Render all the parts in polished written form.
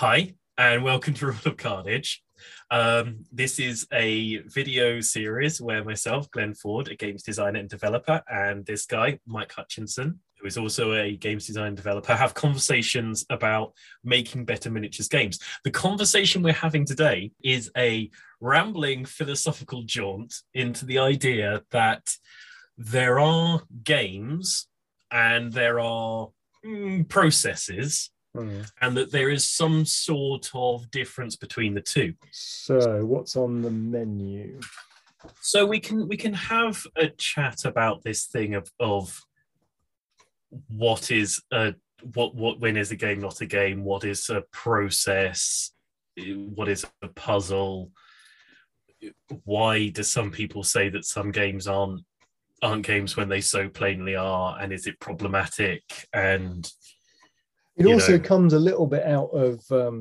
Hi, and welcome to Rule of Carnage. This is a video series where myself, Glenn Ford, a games designer and developer, and this guy, Mike Hutchinson, who is also a games design and developer, have conversations about making better miniatures games. The conversation we're having today is a rambling philosophical jaunt into the idea that there are games and there are processes, and that there is some sort of difference between the two. So, what's on the menu? So we can have a chat about this thing of what is what when is a game not a game, what is a process, what is a puzzle, why do some people say that some games aren't games when they so plainly are, and is it problematic? And it also comes a little bit out of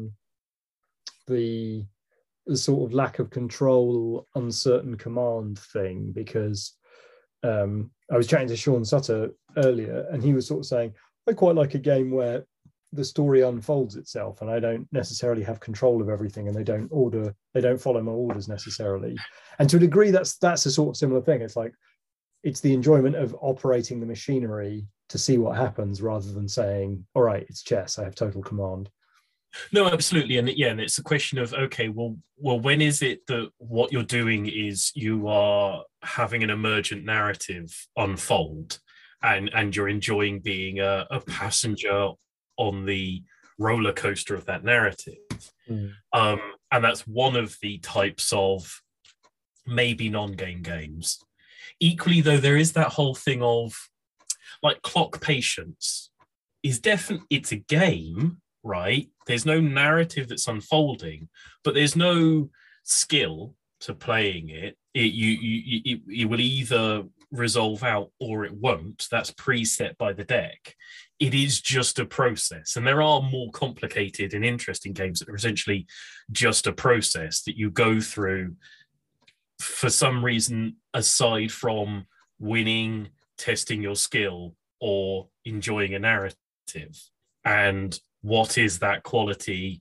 the sort of lack of control, uncertain command thing, because I was chatting to Sean Sutter earlier, and he was sort of saying, I quite like a game where the story unfolds itself and I don't necessarily have control of everything, and they don't follow my orders necessarily. And to a degree, that's a sort of similar thing. It's like, it's the enjoyment of operating the machinery to see what happens, rather than saying, all right, it's chess, I have total command. No, absolutely. And yeah, and it's a question of, okay, well, when is it that what you're doing is you are having an emergent narrative unfold, and you're enjoying being a passenger on the roller coaster of that narrative. And that's one of the types of maybe non-game games. Equally, though, there is that whole thing of, like, Clock Patience is definitely, it's a game, right? There's no narrative that's unfolding, but there's no skill to playing it. It will either resolve out or it won't. That's preset by the deck. It is just a process. And there are more complicated and interesting games that are essentially just a process that you go through for some reason, aside from winning, testing your skill, or enjoying a narrative. And what is that quality?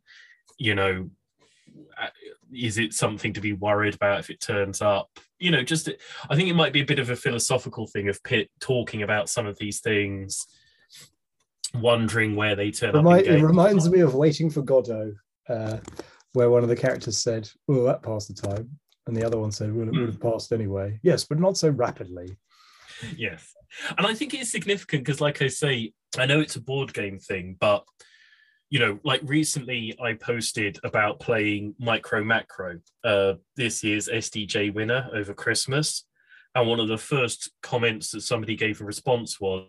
Is it something to be worried about if it turns up? Just, I think it might be a bit of a philosophical thing of talking about some of these things, wondering where they turn up. It reminds me of Waiting for Godot, where one of the characters said, oh, that passed the time. And the other one said, well, it would have passed anyway. Yes, but not so rapidly. Yes. And I think it's significant because, like I say, I know it's a board game thing, but, like recently I posted about playing Micro Macro, this year's SDJ winner over Christmas. And one of the first comments that somebody gave a response was,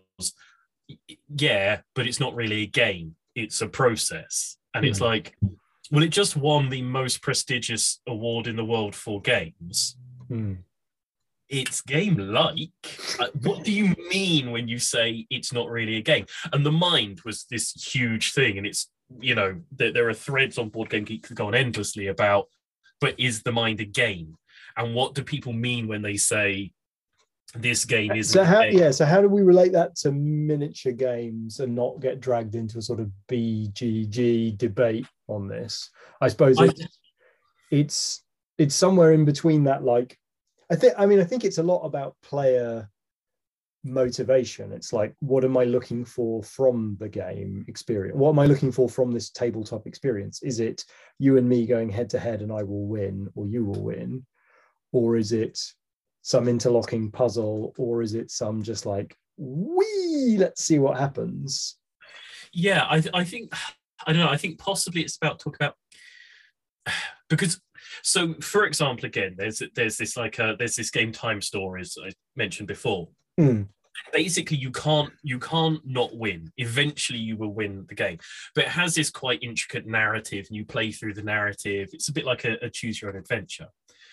yeah, but it's not really a game. It's a process. And it's like, well, it just won the most prestigious award in the world for games. It's game-like. What do you mean when you say it's not really a game? And the Mind was this huge thing, and it's, there are threads on Board Game Geek that go on endlessly about, but is the Mind a game? And what do people mean when they say this game isn't a game? So how do we relate that to miniature games and not get dragged into a sort of BGG debate on this? I suppose it's somewhere in between that. Like, I think it's a lot about player motivation. It's like, what am I looking for from the game experience? What am I looking for from this tabletop experience? Is it you and me going head to head and I will win, or you will win? Or is it some interlocking puzzle? Or is it some just like, let's see what happens? Yeah, I think, I don't know, I think possibly it's about talking about, because, so for example, again, there's this game Time Stories I mentioned before. Basically, you can't not win. Eventually you will win the game, but it has this quite intricate narrative, and you play through the narrative. It's a bit like a choose your own adventure.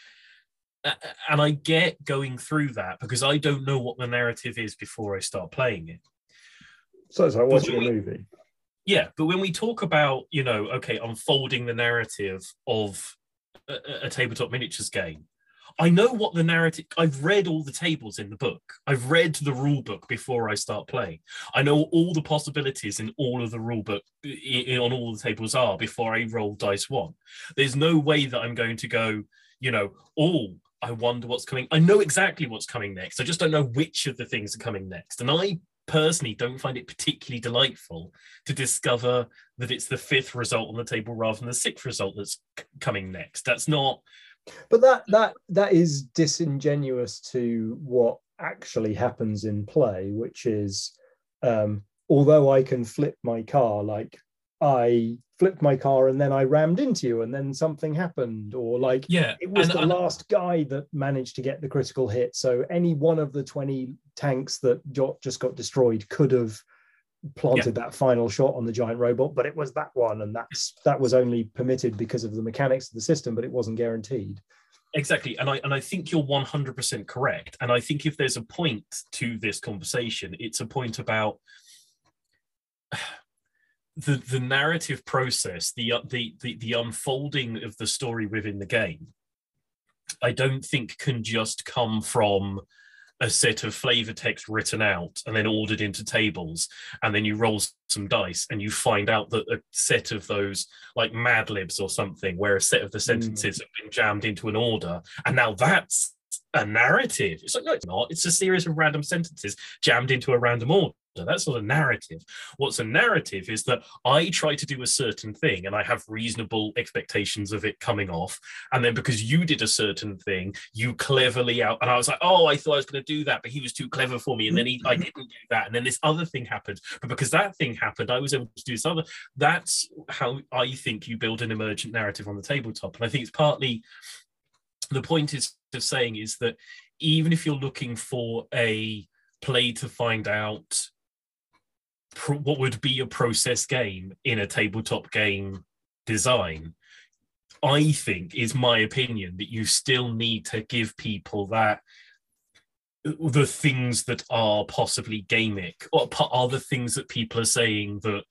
And I get going through that because I don't know what the narrative is before I start playing it. So it's like watching a movie. Yeah, but when we talk about, unfolding the narrative of a tabletop miniatures game, I know what the narrative. I've read all the tables in the book. I've read the rule book before I start playing. I know all the possibilities in all of the rule book on all the tables are before I roll dice one. There's no way that I'm going to go, oh, I wonder what's coming. I know exactly what's coming next. I just don't know which of the things are coming next. And I personally don't find it particularly delightful to discover that it's the fifth result on the table rather than the sixth result that's coming next. That's not. But that is disingenuous to what actually happens in play, which is, although I can flip my car, like I flipped my car and then I rammed into you and then something happened, or like it was the last guy that managed to get the critical hit. So any one of the 20 tanks that just got destroyed could have planted that final shot on the giant robot, but it was that one, and that was only permitted because of the mechanics of the system, but it wasn't guaranteed. Exactly, and I think you're 100% correct. And I think if there's a point to this conversation, it's a point about the narrative process, the unfolding of the story within the game. I don't think can just come from a set of flavor text written out and then ordered into tables, and then you roll some dice and you find out that a set of those, like Mad Libs or something, where a set of the sentences have been jammed into an order, and now that's a narrative. It's like, no, it's not. It's a series of random sentences jammed into a random order. That's not a narrative. What's a narrative is that I try to do a certain thing and I have reasonable expectations of it coming off. And then because you did a certain thing, you cleverly out. And I was like, oh, I thought I was going to do that, but he was too clever for me. And then I didn't do that. And then this other thing happened. But because that thing happened, I was able to do this other. That's how I think you build an emergent narrative on the tabletop. And I think it's partly the point is of saying is that even if you're looking for a play to find out what would be a process game in a tabletop game design, I think, is my opinion, that you still need to give people that the things that are possibly gamic, or are the things that people are saying that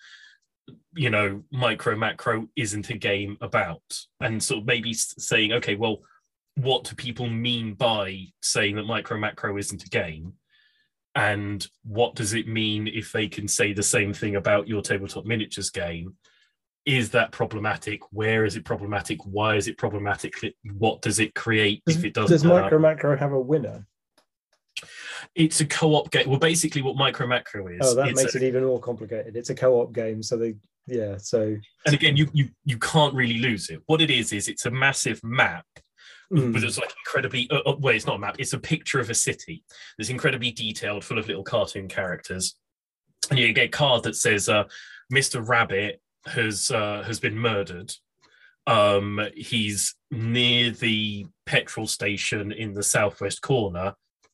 micro macro isn't a game about, and sort of maybe saying, okay, well, what do people mean by saying that micro macro isn't a game? And what does it mean if they can say the same thing about your tabletop miniatures game? Is that problematic? Where is it problematic? Why is it problematic? What does it create if it doesn't? Does Micro Macro have a winner? It's a co-op game. Well, basically what Micro Macro is. Oh, that makes it even more complicated. It's a co-op game. So and again, you can't really lose it. What it is it's a massive map. But it's like incredibly, well, it's not a map, it's a picture of a city that's incredibly detailed, full of little cartoon characters. And you get a card that says, Mr. Rabbit has been murdered. He's near the petrol station in the southwest corner.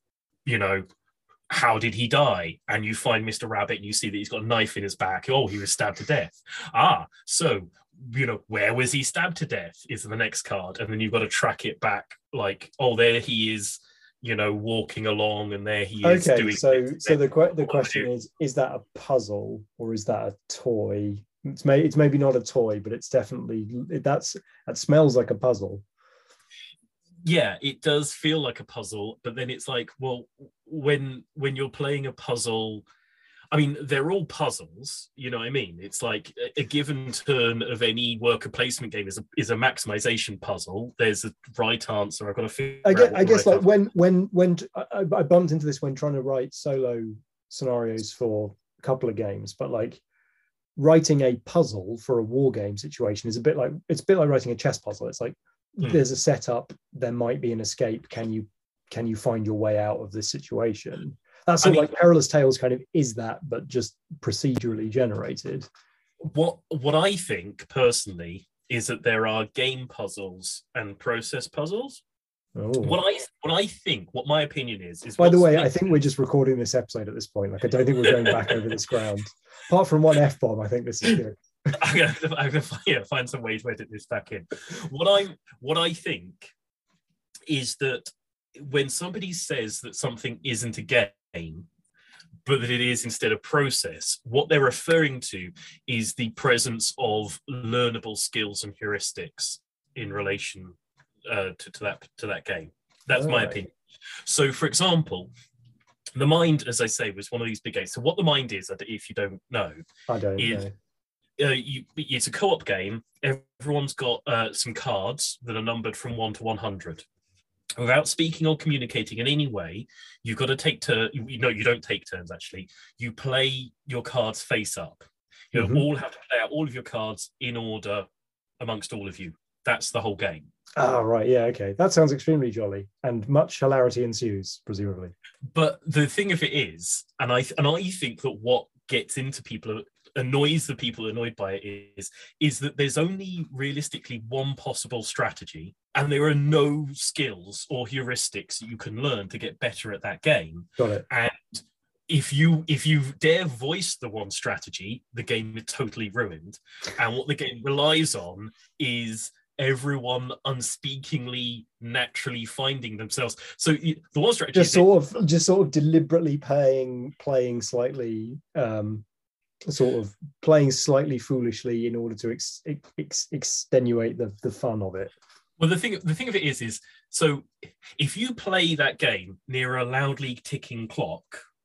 How did he die? And you find Mr. Rabbit and you see that he's got a knife in his back. Oh, he was stabbed to death. So where was he stabbed to death is the next card. And then you've got to track it back, like, oh, there he is, walking along, and there he is doing. So the question is that a puzzle or is that a toy? It's maybe not a toy, but it's definitely that smells like a puzzle. Yeah, it does feel like a puzzle, but then it's like, well, when you're playing a puzzle, I mean, they're all puzzles, you know what I mean? It's like a given turn of any worker placement game is a maximization puzzle. There's a right answer. I've got to figure I guess like when I bumped into this when trying to write solo scenarios for a couple of games, but like writing a puzzle for a war game situation is a bit like writing a chess puzzle. It's like there's a setup, there might be an escape. Can you find your way out of this situation? That's sort of like Perilous Tales kind of is that, but just procedurally generated. What I think personally is that there are game puzzles and process puzzles. Oh. What my opinion is by the way, I think we're just recording this episode at this point. Like, I don't think we're going back over this ground. Apart from one F-bomb, I think this is good. I'm gonna find some way to edit this back in. What I think is that when somebody says that something isn't a game, but that it is instead a process, what they're referring to is the presence of learnable skills and heuristics in relation to that game. That's my Right. opinion. So, for example, the Mind, as I say, was one of these big games. So, what the Mind is, if you don't know, I don't is know. it's a co-op game. Everyone's got some cards that are numbered from 1 to 100. Without speaking or communicating in any way, you've got to take turn. No, you don't take turns. Actually, you play your cards face up. You Mhm. all have to play out all of your cards in order amongst all of you. That's the whole game. Ah, right. Yeah. Okay. That sounds extremely jolly, and much hilarity ensues, presumably. But the thing of it is, and I think that what gets into people, annoys the people annoyed by it, is that there's only realistically one possible strategy, and there are no skills or heuristics that you can learn to get better at that game. Got it. And if you dare voice the one strategy, the game is totally ruined. And what the game relies on is everyone unspeakingly naturally finding themselves. So the one strategy just sort of deliberately playing slightly sort of playing slightly foolishly in order to extenuate the fun of it. Well, the thing of it is so if you play that game near a loudly ticking clock,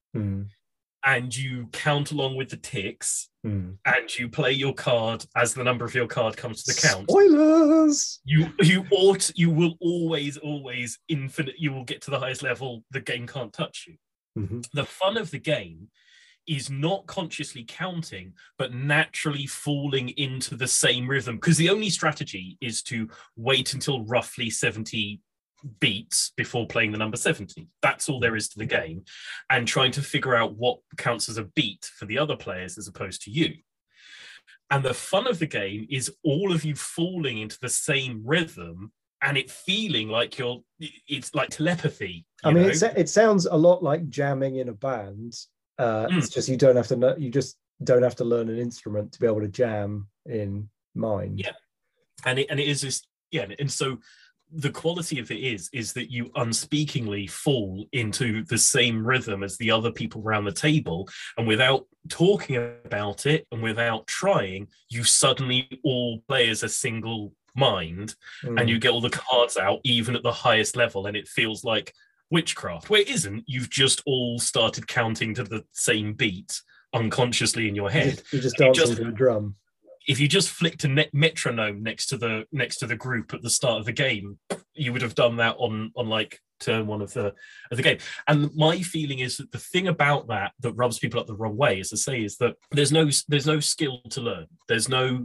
and you count along with the ticks, and you play your card as the number of your card comes to the count. Spoilers! You will always you will get to the highest level. The game can't touch you. Mm-hmm. The fun of the game is not consciously counting, but naturally falling into the same rhythm. Because the only strategy is to wait until roughly 70 beats before playing the number 70. That's all there is to the game, and trying to figure out what counts as a beat for the other players as opposed to you. And the fun of the game is all of you falling into the same rhythm and it feeling like it's like telepathy. I mean, it sounds a lot like jamming in a band. It's just you just don't have to learn an instrument to be able to jam in Mind. Yeah, and it is this. Yeah, and so the quality of it is that you unspeakingly fall into the same rhythm as the other people around the table, and without talking about it and without trying, you suddenly all play as a single mind, and you get all the cards out even at the highest level, and it feels like witchcraft, where it isn't. You've just all started counting to the same beat unconsciously in your head. You're just dancing to a drum. If you just flicked a metronome next to the group at the start of the game, you would have done that on like turn one of the game. And my feeling is that the thing about that rubs people up the wrong way, as I say, is that there's no skill to learn. There's no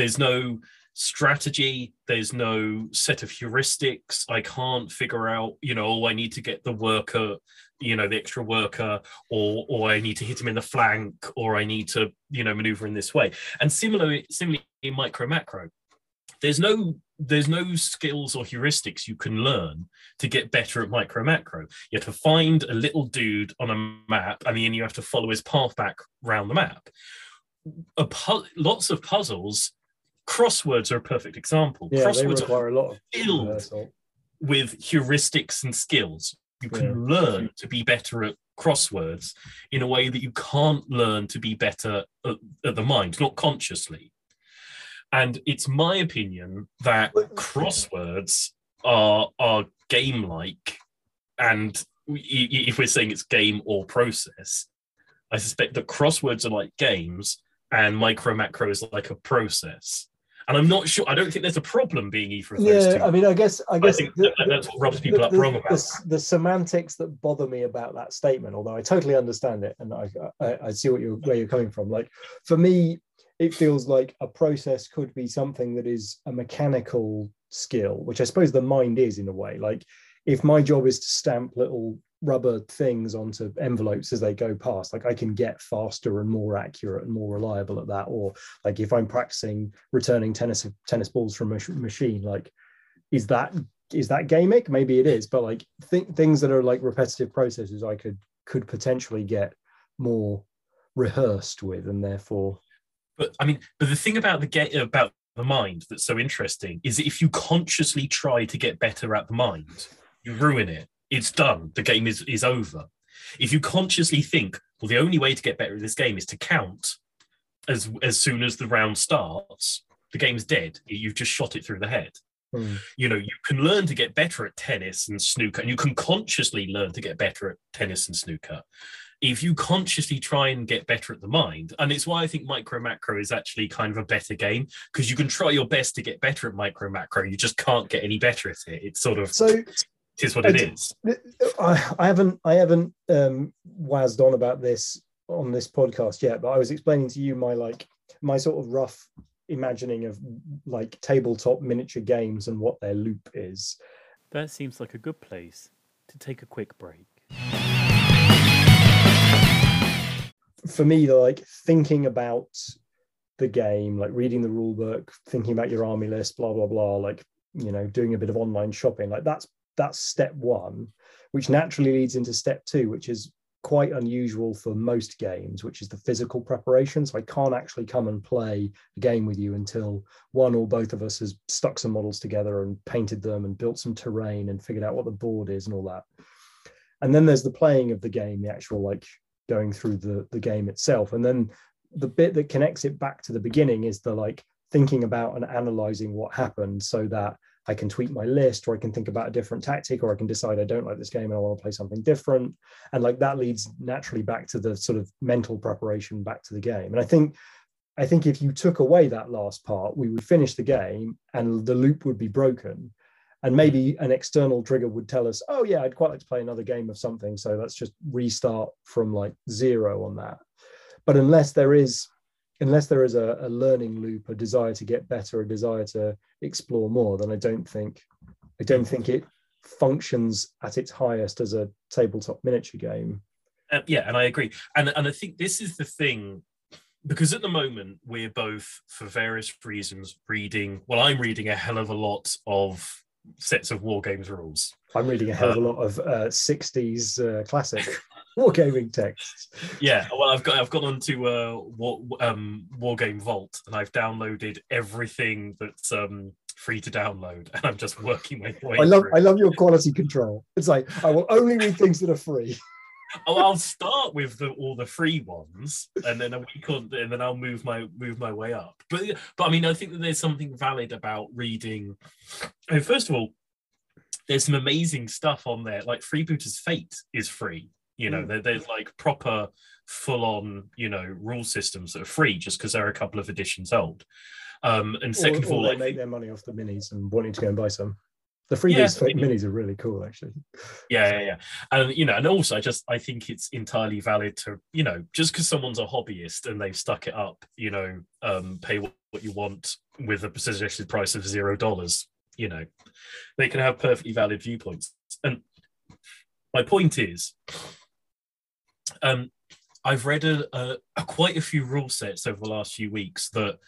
strategy. There's no set of heuristics. I can't figure out, I need to get the worker, the extra worker, or I need to hit him in the flank, or I need to, maneuver in this way. And similarly in micro macro, there's no skills or heuristics you can learn to get better at micro macro. You have to find a little dude on a map, and then you have to follow his path back around the map. Lots of puzzles. Crosswords are a perfect example. Yeah, Crosswords they require a lot of filled with heuristics and skills. You can learn to be better at crosswords in a way that you can't learn to be better at the Mind, not consciously. And it's my opinion that crosswords are game-like, and if we're saying it's game or process, I suspect that crosswords are like games and micro macro is like a process. And I'm not sure. I don't think there's a problem being either of those two. I mean, I guess I think that's what rubs people up wrong about the semantics that bother me about that statement. Although I totally understand it, and I see where you're coming from. Like for me, it feels like a process could be something that is a mechanical skill, which I suppose the Mind is in a way. Like if my job is to stamp little rubber things onto envelopes as they go past, like I can get faster and more accurate and more reliable at that. Or like if I'm practicing returning tennis balls from a machine, like is that gamic? Maybe it is, but like things that are like repetitive processes I could potentially get more rehearsed with, and therefore. But the thing about the Mind that's so interesting is that if you consciously try to get better at the Mind, you ruin it. It's done. The game is over. If you consciously think, well, the only way to get better at this game is to count as soon as the round starts, the game's dead. You've just shot it through the head. You know, you can learn to get better at tennis and snooker, and you can consciously learn to get better at tennis and snooker if you consciously try and get better at the mind. And it's why I think Micro Macro is actually kind of a better game, because you can try your best to get better at Micro Macro, you just can't get any better at it. It's sort of, so it is what it is. I haven't wazzed on about this on this podcast yet, but I was explaining to you my sort of rough imagining of like tabletop miniature games and what their loop is. That seems like a good place to take a quick break. For me, like thinking about the game, like reading the rule book, thinking about your army list, blah blah blah, like, you know, doing a bit of online shopping, like that's step one, which naturally leads into step two, which is quite unusual for most games, which is the physical preparation. So I can't actually come and play a game with you until one or both of us has stuck some models together and painted them and built some terrain and figured out what the board is and all that. And then there's the playing of the game, the actual like going through the game itself. And then the bit that connects it back to the beginning is the like thinking about and analyzing what happened, so that I can tweak my list, or I can think about a different tactic, or I can decide I don't like this game and I want to play something different. And like that leads naturally back to the sort of mental preparation back to the game. And I think if you took away that last part, we would finish the game and the loop would be broken. And maybe an external trigger would tell us, oh yeah, I'd quite like to play another game of something, so let's just restart from like zero on that. But unless there is a learning loop, a desire to get better, a desire to explore more, then I don't think it functions at its highest as a tabletop miniature game. Yeah, and I agree. And I think this is the thing, because at the moment we're both, for various reasons, I'm reading a hell of a lot of sets of war games rules. I'm reading a hell of a lot of 60s classic wargaming texts. Yeah, well, I've gone onto Wargame Vault, and I've downloaded everything that's free to download, and I'm just working my way. I love your quality control. It's like I will only read things that are free. Oh, I'll start with all the free ones, and then and then I'll move my way up. But I mean, I think that there's something valid about reading. I mean, first of all, there's some amazing stuff on there. Like Freebooter's Fate is free. You know, there's like proper, full-on, you know, rule systems that are free just because they're a couple of editions old. And second of all, they make their money off the minis and wanting to go and buy some. The Freebooter's Fate minis are really cool, actually. Yeah. And, you know, and also I think it's entirely valid to, you know, just because someone's a hobbyist and they've stuck it up, you know, pay what you want with a suggested price of $0, you know, they can have perfectly valid viewpoints. And my point is, I've read quite a few rule sets over the last few weeks that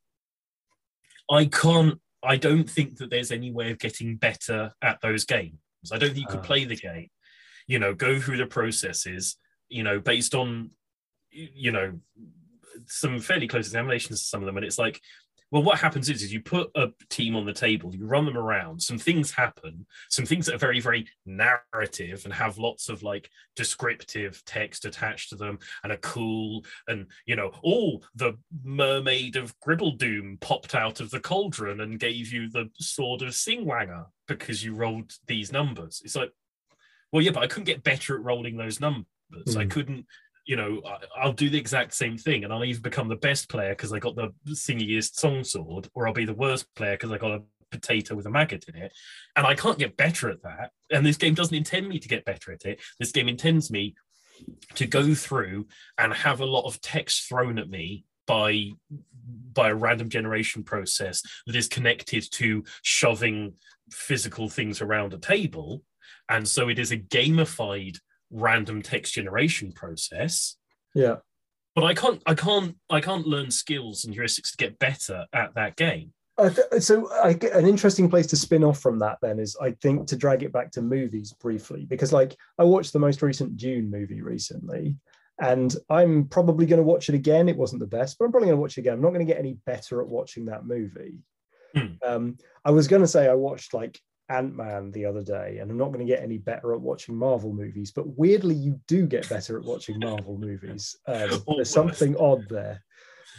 I don't think that there's any way of getting better at those games. I don't think you could play the game, you know, go through the processes, you know, based on, you know, some fairly close examinations to some of them. And it's like, well, what happens is you put a team on the table, you run them around, some things happen, some things that are very, very narrative and have lots of like descriptive text attached to them and are cool. And, you know, the mermaid of Gribbledoom popped out of the cauldron and gave you the sword of Singwanger because you rolled these numbers. It's like, well, yeah, but I couldn't get better at rolling those numbers. I couldn't, you know, I'll do the exact same thing, and I'll either become the best player because I got the singiest song sword, or I'll be the worst player because I got a potato with a maggot in it. And I can't get better at that. And this game doesn't intend me to get better at it. This game intends me to go through and have a lot of text thrown at me by a random generation process that is connected to shoving physical things around a table. And so it is a gamified random text generation process. Yeah, but I can't learn skills and heuristics to get better at that game. So an interesting place to spin off from that then is, I think, to drag it back to movies briefly, because like I watched the most recent Dune movie recently, and I'm probably going to watch it again. It wasn't the best, but I'm probably going to watch it again. I'm not going to get any better at watching that movie. I was going to say I watched like Ant-Man the other day, and I'm not going to get any better at watching Marvel movies, but weirdly you do get better at watching Marvel movies. There's something odd there.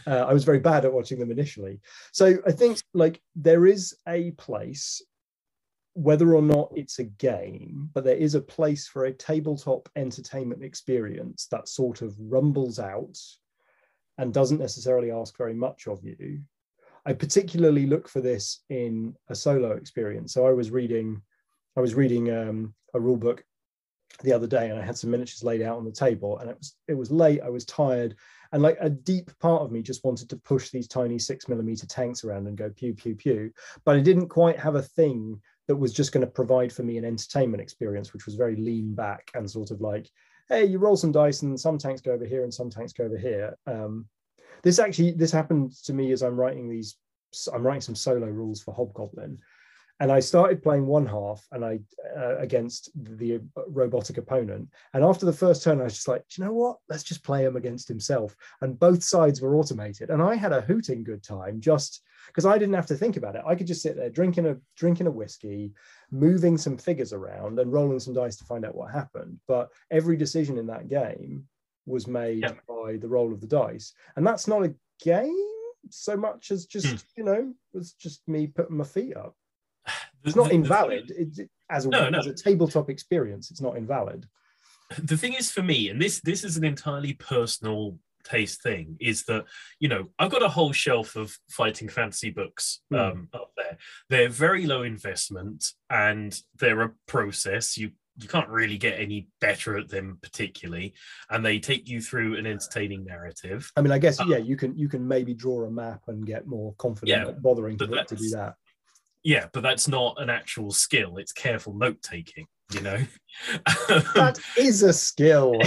I was very bad at watching them initially. So I think like there is a place, whether or not it's a game, but there is a place for a tabletop entertainment experience that sort of rumbles out and doesn't necessarily ask very much of you. I particularly look for this in a solo experience. So I was reading a rule book the other day, and I had some miniatures laid out on the table, and it was late, I was tired, and like a deep part of me just wanted to push these tiny 6mm tanks around and go pew pew pew, but I didn't quite have a thing that was just going to provide for me an entertainment experience, which was very lean back and sort of like, hey, you roll some dice and some tanks go over here and some tanks go over here. This happened to me as I'm writing some solo rules for Hobgoblin. And I started playing one half and against the robotic opponent. And after the first turn, I was just like, do you know what? Let's just play him against himself. And both sides were automated. And I had a hooting good time just because I didn't have to think about it. I could just sit there drinking a whiskey, moving some figures around and rolling some dice to find out what happened. But every decision in that game was made by the roll of the dice. And that's not a game so much as just, it's just me putting my feet up. It's not invalid. As a tabletop experience, it's not invalid. The thing is for me, and this is an entirely personal taste thing, is that, I've got a whole shelf of fighting fantasy books up there. They're very low investment and they're a process. You can't really get any better at them particularly, and they take you through an entertaining narrative. I mean, I guess you can maybe draw a map and get more confident at bothering to do that. Yeah, but that's not an actual skill. It's careful note taking, That is a skill.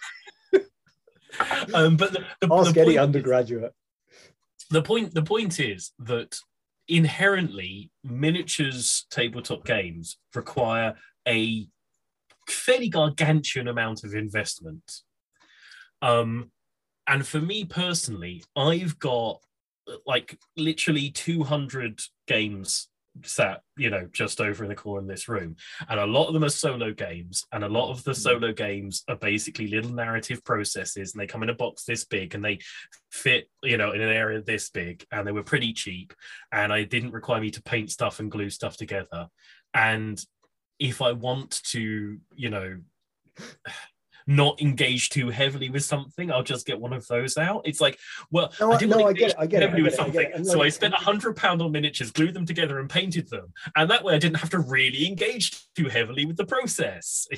But ask any undergraduate. The point is that inherently miniatures tabletop games require a fairly gargantuan amount of investment. And for me personally, I've got like literally 200 games sat, just over in the corner in this room, and a lot of them are solo games, and a lot of the solo games are basically little narrative processes, and they come in a box this big and they fit in an area this big, and they were pretty cheap, and I didn't require me to paint stuff and glue stuff together. And if I want to not engage too heavily with something, I'll just get one of those out. It's like, well, I get it. So I spent £100 on miniatures, glued them together and painted them. And that way I didn't have to really engage too heavily with the process.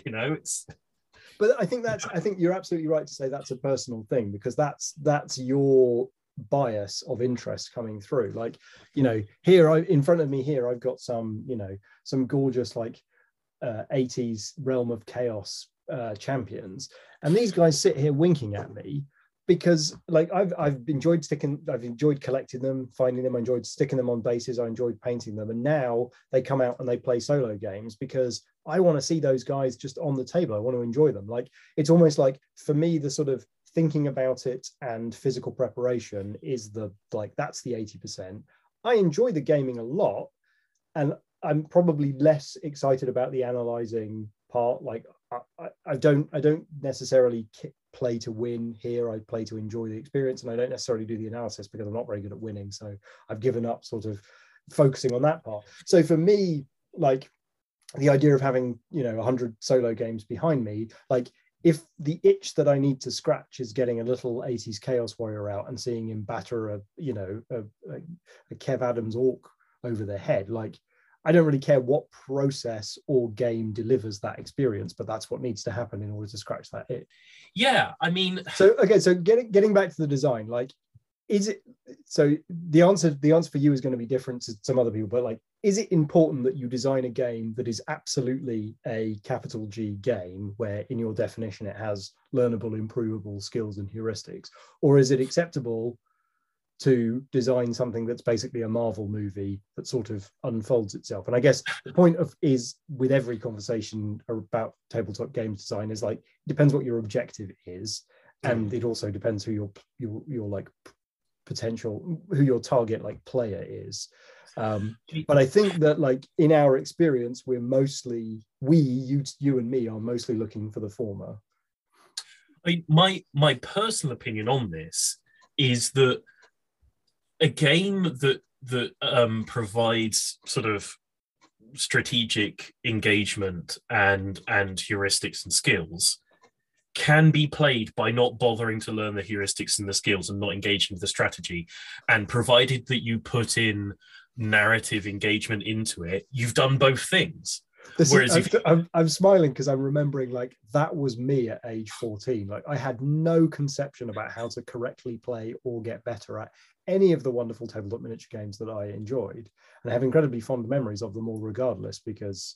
But I think you're absolutely right to say that's a personal thing, because that's your bias of interest coming through. Like, here in front of me here, I've got some gorgeous like 80s Realm of Chaos champions, and these guys sit here winking at me because like I've enjoyed collecting them, finding them. I enjoyed sticking them on bases. I enjoyed painting them, and now they come out and they play solo games because I want to see those guys just on the table. I want to enjoy them. Like, it's almost like for me, the sort of thinking about it and physical preparation is that's the 80%. I enjoy the gaming a lot, and I'm probably less excited about the analyzing part. Like, I don't necessarily play to win here. I play to enjoy the experience, and I don't necessarily do the analysis because I'm not very good at winning. So I've given up sort of focusing on that part. So for me, like, the idea of having 100 solo games behind me, like, if the itch that I need to scratch is getting a little 80s Chaos Warrior out and seeing him batter a Kev Adams orc over their head, like, I don't really care what process or game delivers that experience, but that's what needs to happen in order to scratch that itch. Yeah, I mean, so getting back to the design, like, is it, so the answer for you is going to be different to some other people, but like, is it important that you design a game that is absolutely a capital G game where in your definition it has learnable, improvable skills and heuristics, or is it acceptable to design something that's basically a Marvel movie that sort of unfolds itself? And I guess the point is with every conversation about tabletop games design is like, it depends what your objective is, and it also depends who your like potential, who your target like player is. But I think that like in our experience, we're mostly you and me are mostly looking for the former. I mean, my personal opinion on this is that a game that provides sort of strategic engagement and heuristics and skills can be played by not bothering to learn the heuristics and the skills and not engaging with the strategy. And provided that you put in narrative engagement into it, you've done both things. I'm smiling because I'm remembering like that was me at age 14. Like I had no conception about how to correctly play or get better at any of the wonderful tabletop miniature games that I enjoyed, and I have incredibly fond memories of them all regardless, because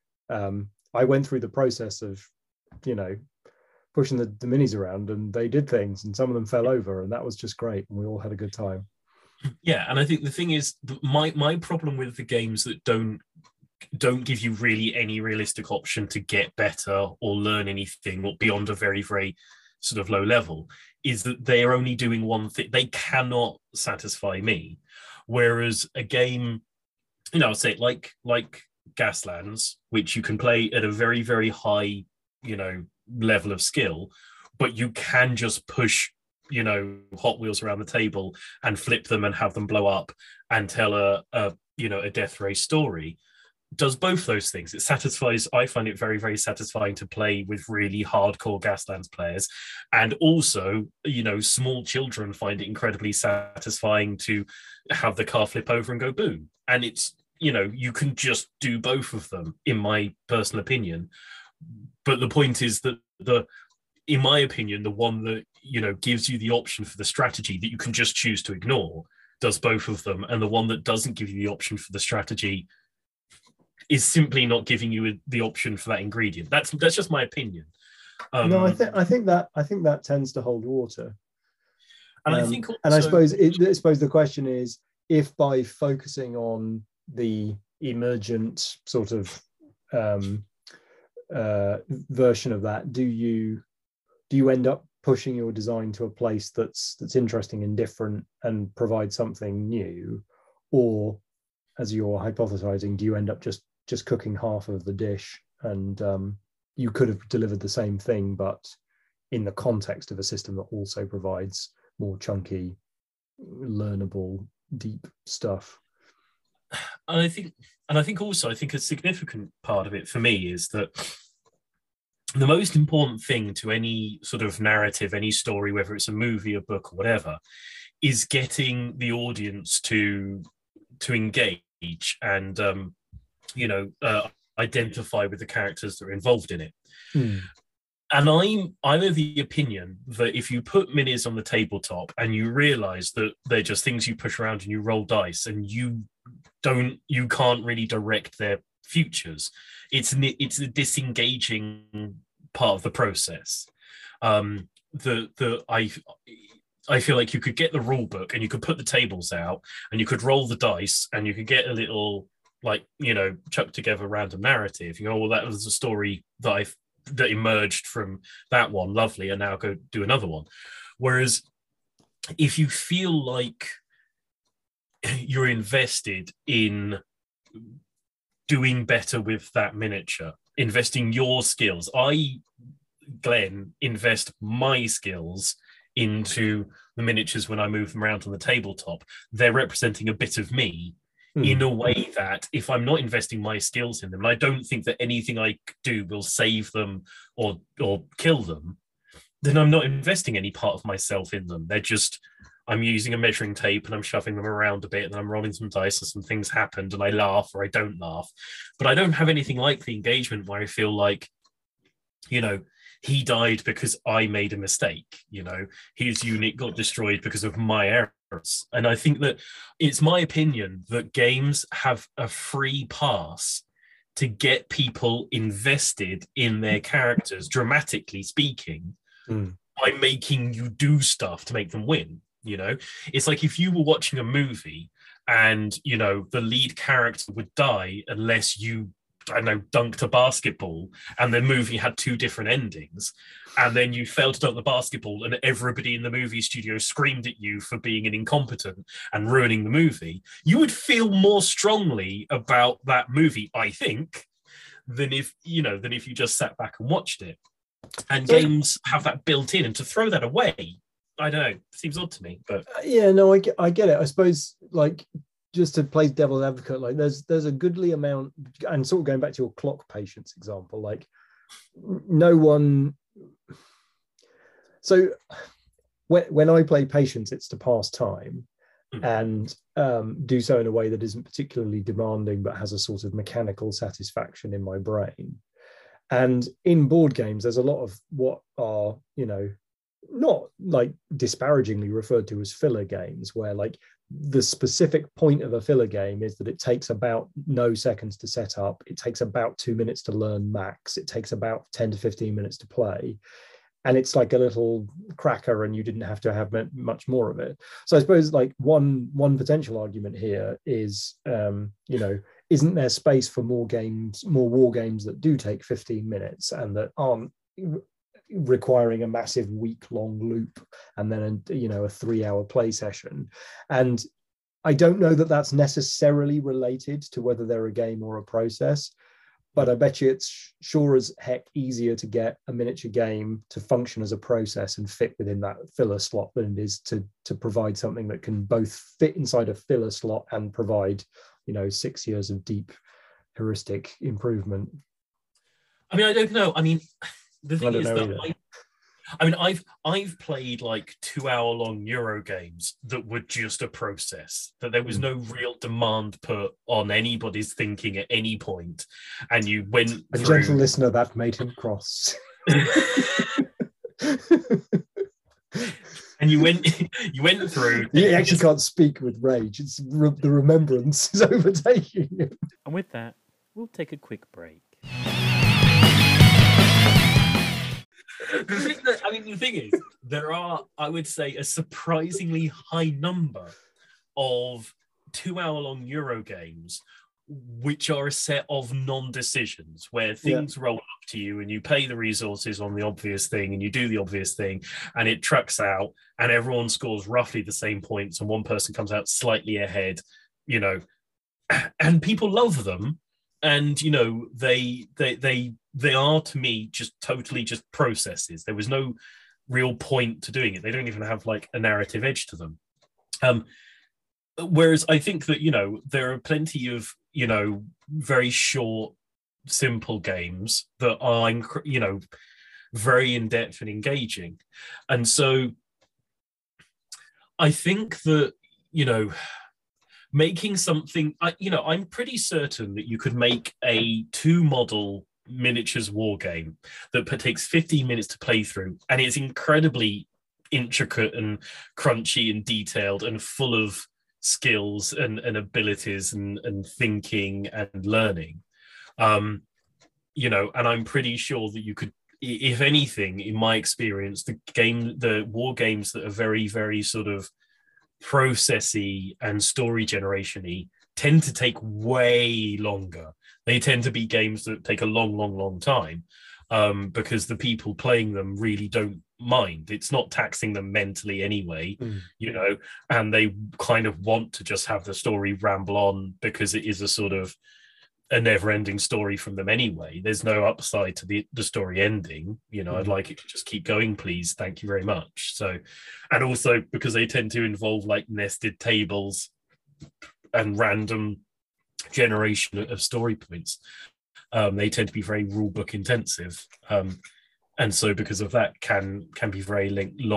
I went through the process of, you know, pushing the minis around, and they did things, and some of them fell over, and that was just great, and we all had a good time. Yeah, and I think the thing is, my problem with the games that don't give you really any realistic option to get better or learn anything or beyond a very, very sort of low level is that they are only doing one thing. They cannot satisfy me. Whereas a game, you know, I'd say like Gaslands, which you can play at a very, very high, you know, level of skill, but you can just push, you know, Hot Wheels around the table and flip them and have them blow up and tell a death ray story. Does both those things. It satisfies. I find it very, very satisfying to play with really hardcore Gaslands players, and also, you know, small children find it incredibly satisfying to have the car flip over and go boom. And it's, you know, you can just do both of them, in my personal opinion. But the point is that in my opinion, the one that, you know, gives you the option for the strategy that you can just choose to ignore does both of them, and the one that doesn't give you the option for the strategy is simply not giving you the option for that ingredient. That's just my opinion. No, I think that tends to hold water. And I think, also, and I suppose the question is, if by focusing on the emergent sort of version of that, do you end up pushing your design to a place that's interesting and different and provide something new, or, as you're hypothesizing, do you end up just cooking half of the dish, and you could have delivered the same thing, but in the context of a system that also provides more chunky, learnable, deep stuff? And I think also a significant part of it for me is that the most important thing to any sort of narrative, any story, whether it's a movie, a book, or whatever, is getting the audience to engage and identify with the characters that are involved in it. And I'm of the opinion that if you put minis on the tabletop and you realize that they're just things you push around and you roll dice and you can't really direct their futures, it's a disengaging part of the process. I feel like you could get the rule book and you could put the tables out and you could roll the dice and you could get a little, like, you know, chuck together random narrative. You know, well, that was a story that emerged from that one. Lovely. And now go do another one. Whereas if you feel like you're invested in doing better with that miniature, investing your skills. Glenn, invest my skills into the miniatures when I move them around on the tabletop. They're representing a bit of me in a way that if I'm not investing my skills in them, and I don't think that anything I do will save them or kill them, then I'm not investing any part of myself in them. They're just, I'm using a measuring tape and I'm shoving them around a bit and I'm rolling some dice and some things happened and I laugh or I don't laugh. But I don't have anything like the engagement where I feel like, you know, he died because I made a mistake, you know, his unit got destroyed because of my errors. And I think that it's my opinion that games have a free pass to get people invested in their characters, dramatically speaking, by making you do stuff to make them win. You know, it's like if you were watching a movie and, you know, the lead character would die unless you, I don't know, dunked a basketball, and the movie had two different endings, and then you failed to dunk the basketball and everybody in the movie studio screamed at you for being an incompetent and ruining the movie, you would feel more strongly about that movie, I think, than if you just sat back and watched it. And games have that built in, and to throw that away, I don't know. Seems odd to me, but Yeah, no, I get it. I suppose, like, just to play devil's advocate, like there's a goodly amount, and sort of going back to your clock patience example, like no one. So when I play patience, it's to pass time and do so in a way that isn't particularly demanding, but has a sort of mechanical satisfaction in my brain. And in board games, there's a lot of what are, you know, not like disparagingly referred to as filler games, where like the specific point of a filler game is that it takes about no seconds to set up, it takes about 2 minutes to learn max, it takes about 10 to 15 minutes to play, and it's like a little cracker and you didn't have to have much more of it. So I suppose like one potential argument here is, you know, isn't there space for more games, more war games that do take 15 minutes and that aren't requiring a massive week-long loop and then a, you know, a 3-hour play session? And I don't know that that's necessarily related to whether they're a game or a process, but I bet you it's sure as heck easier to get a miniature game to function as a process and fit within that filler slot than it is to provide something that can both fit inside a filler slot and provide, you know, 6 years of deep heuristic improvement. I mean, I don't know. I mean, the thing is that I've played like 2-hour-long Euro games that were just a process, that there was no real demand put on anybody's thinking at any point, and you went a through... gentle listener that made him cross. And you went through. You actually can't speak with rage. It's the remembrance is overtaking you. And with that, we'll take a quick break. The thing is, there are, I would say, a surprisingly high number of 2-hour-long Euro games which are a set of non-decisions where things roll up to you and you pay the resources on the obvious thing and you do the obvious thing and it trucks out and everyone scores roughly the same points and one person comes out slightly ahead, you know, and people love them. And, you know, they are, to me, just totally just processes. There was no real point to doing it. They don't even have like a narrative edge to them. Whereas I think that, you know, there are plenty of, you know, very short, simple games that are, you know, very in-depth and engaging. And so I think that, you know, making something, you know, I'm pretty certain that you could make a 2-model miniatures war game that takes 15 minutes to play through, and it's incredibly intricate and crunchy and detailed and full of skills and abilities and thinking and learning. You know, and I'm pretty sure that you could, if anything, in my experience, the war games that are very, very sort of processy and story generation-y tend to take way longer. They tend to be games that take a long time, because the people playing them really don't mind. It's not taxing them mentally anyway, you know, and they kind of want to just have the story ramble on because it is a sort of a never-ending story from them anyway. There's no upside to the story ending, you know. I'd like it to just keep going, please, thank you very much. So, and also because they tend to involve like nested tables and random generation of story points, they tend to be very rule book intensive, and so because of that can be very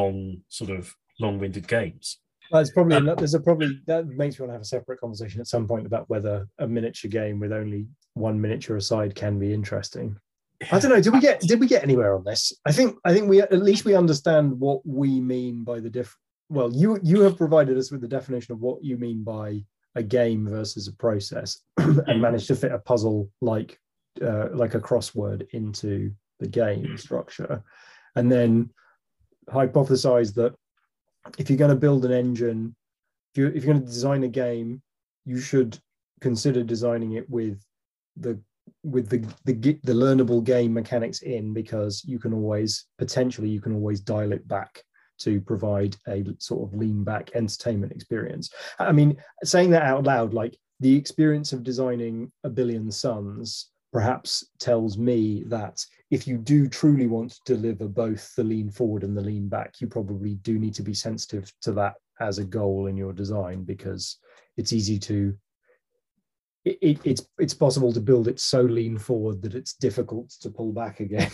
long-winded games. That's probably that makes me want to have a separate conversation at some point about whether a miniature game with only one miniature aside can be interesting. I don't know. Did we get anywhere on this? I think we at least we understand what we mean by the well, you have provided us with the definition of what you mean by a game versus a process, and managed to fit a puzzle like a crossword into the game structure, and then hypothesize that if you're going to build an engine, if you're going to design a game, you should consider designing it with the learnable game mechanics in, because you can always dial it back to provide a sort of lean back entertainment experience. I mean, saying that out loud, like the experience of designing A Billion Suns perhaps tells me that if you do truly want to deliver both the lean forward and the lean back, you probably do need to be sensitive to that as a goal in your design, because it's easy to it's possible to build it so lean forward that it's difficult to pull back again.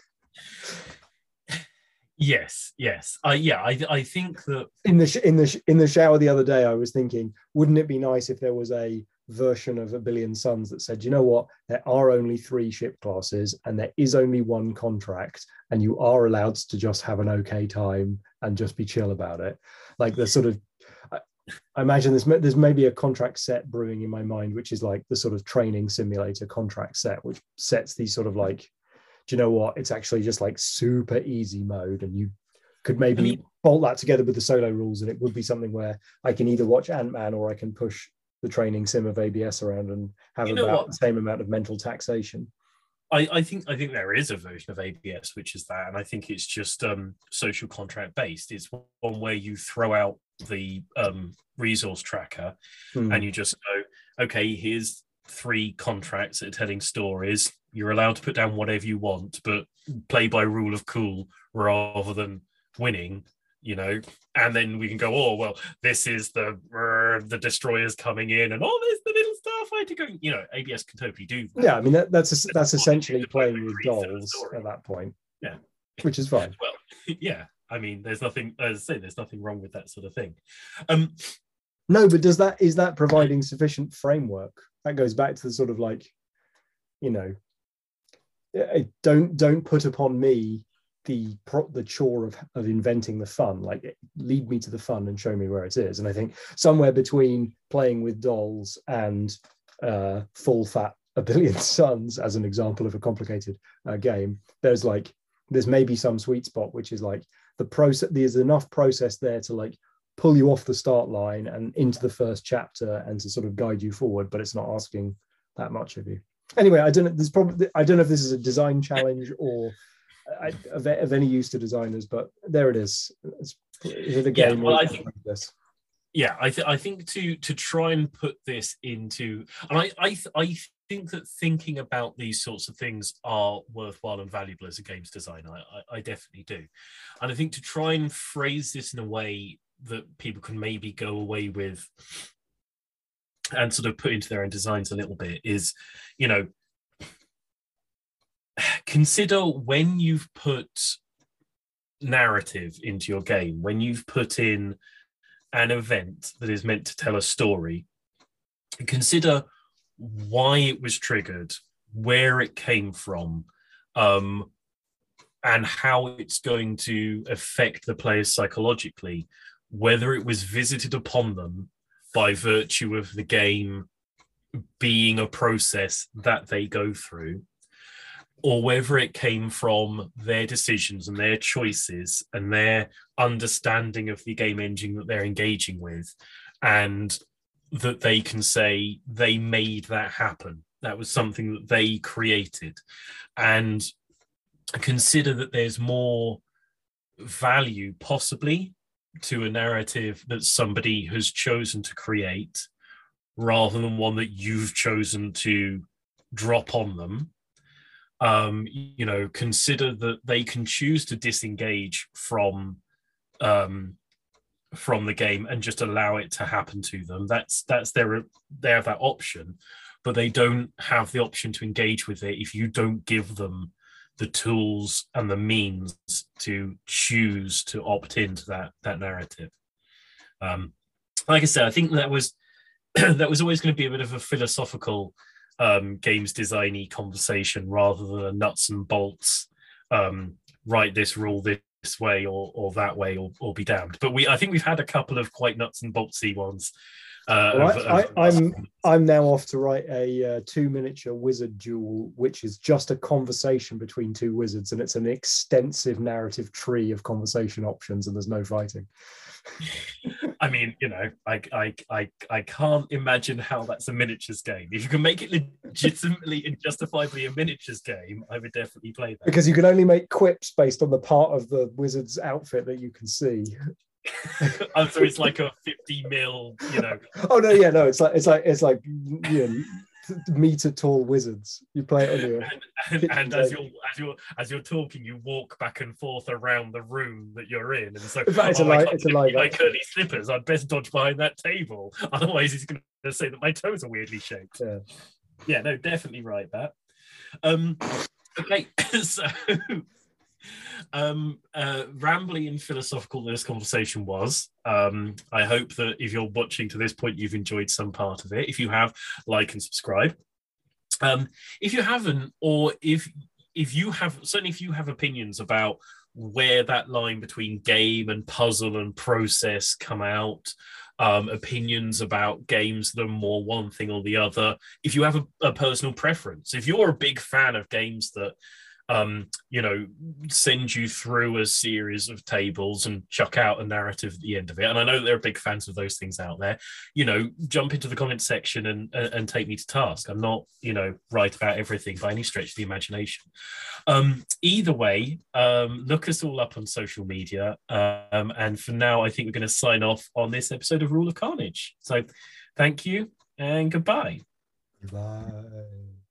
Yes. I think that in the shower the other day, I was thinking, wouldn't it be nice if there was a version of A Billion Suns that said, you know what, there are only 3 ship classes and there is only 1 contract, and you are allowed to just have an okay time and just be chill about it. Like the sort of, I imagine there's maybe a contract set brewing in my mind, which is like the sort of training simulator contract set, which sets these sort of like, do you know what, it's actually just like super easy mode, and you could maybe bolt that together with the solo rules, and it would be something where I can either watch Ant-Man or I can push the training sim of ABS around and have about the same amount of mental taxation. I think there is a version of ABS which is that, and I think it's just social contract based. It's one where you throw out the resource tracker and you just go, okay, here's 3 contracts that are telling stories. You're allowed to put down whatever you want, but play by rule of cool rather than winning, you know. And then we can go, oh well, this is the destroyers coming in, and there's the little starfighter going. You know, ABS can totally do that. Yeah, I mean that's essentially playing with dolls at that point. Yeah, which is fine. Well, yeah, I mean, there's nothing, as I say, there's nothing wrong with that sort of thing. No, but is that providing sufficient framework? That goes back to the sort of like, you know, don't put upon me the chore of inventing the fun. Like, lead me to the fun and show me where it is. And I think somewhere between playing with dolls and full fat A Billion Suns, as an example of a complicated game, there's maybe some sweet spot, which is like the process. There's enough process there to like pull you off the start line and into the first chapter and to sort of guide you forward, but it's not asking that much of you. Anyway, I don't know if this is a design challenge or of any use to designers, but there it is. Is it a game? Yeah, well, I think this. Yeah, I think to try and put this into, and I think that thinking about these sorts of things are worthwhile and valuable as a games designer. I definitely do, and I think to try and phrase this in a way that people can maybe go away with and sort of put into their own designs a little bit is, you know, consider when you've put narrative into your game, when you've put in an event that is meant to tell a story, consider why it was triggered, where it came from, and how it's going to affect the players psychologically, whether it was visited upon them by virtue of the game being a process that they go through, or whether it came from their decisions and their choices and their understanding of the game engine that they're engaging with, and that they can say they made that happen. That was something that they created. And consider that there's more value possibly to a narrative that somebody has chosen to create rather than one that you've chosen to drop on them. You know, consider that they can choose to disengage from the game and just allow it to happen to them. That's they have that option, but they don't have the option to engage with it if you don't give them the tools and the means to choose to opt into that narrative. Like I said, I think that was always going to be a bit of a philosophical games designy conversation rather than a nuts and bolts write this rule this way or that way or be damned. But I think we've had a couple of quite nuts and boltsy ones. I'm now off to write a 2 miniature wizard duel, which is just a conversation between 2 wizards, and it's an extensive narrative tree of conversation options, and there's no fighting. I mean, you know, I can't imagine how that's a miniatures game. If you can make it legitimately and justifiably a miniatures game, I would definitely play that. Because you can only make quips based on the part of the wizard's outfit that you can see. So it's like a 50 mil, you know. Oh no, yeah, no, it's like you know, meter tall wizards. You play it on your and as you're talking, you walk back and forth around the room that you're in. And so in fact, it's a live my curly slippers. I'd best dodge behind that table. Otherwise, he's going to say that my toes are weirdly shaped. Yeah, no, definitely right. That. Okay, so rambly and philosophical this conversation was. I hope that if you're watching to this point, you've enjoyed some part of it. If you have, like and subscribe. If you haven't, or if you have, certainly if you have opinions about where that line between game and puzzle and process come out, opinions about games that are more one thing or the other, if you have a personal preference, if you're a big fan of games that send you through a series of tables and chuck out a narrative at the end of it. And I know there are big fans of those things out there. Jump into the comment section and take me to task. I'm not, right about everything by any stretch of the imagination. Either way, look us all up on social media. And for now, I think we're going to sign off on this episode of Rule of Carnage. So thank you and goodbye. Bye.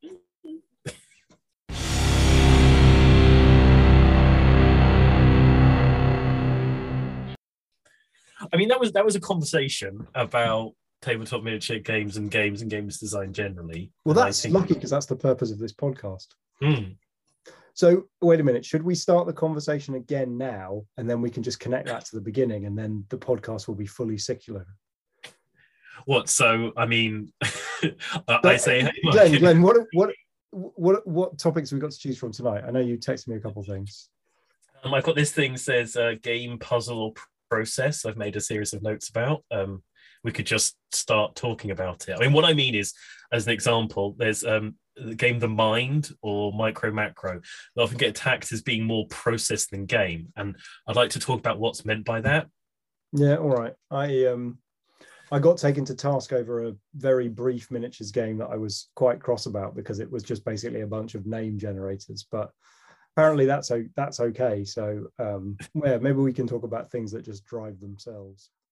I mean, that was a conversation about tabletop miniature games and games design generally. Well, that's lucky because that's the purpose of this podcast. Mm. So wait a minute, should we start the conversation again now, and then we can just connect that to the beginning, and then the podcast will be fully secular? What? So I mean, I say, hey, Glenn, what topics have we got to choose from tonight? I know you texted me a couple of things. I've got this thing says game, puzzle, or process. I've made a series of notes about. We could just start talking about it. I mean, what I mean is, as an example, there's the game The Mind or Micro Macro that often get attacked as being more process than game, and I'd like to talk about what's meant by that. Yeah, all right. I got taken to task over a very brief miniatures game that I was quite cross about because it was just basically a bunch of name generators, but apparently that's okay. So maybe we can talk about things that just drive themselves.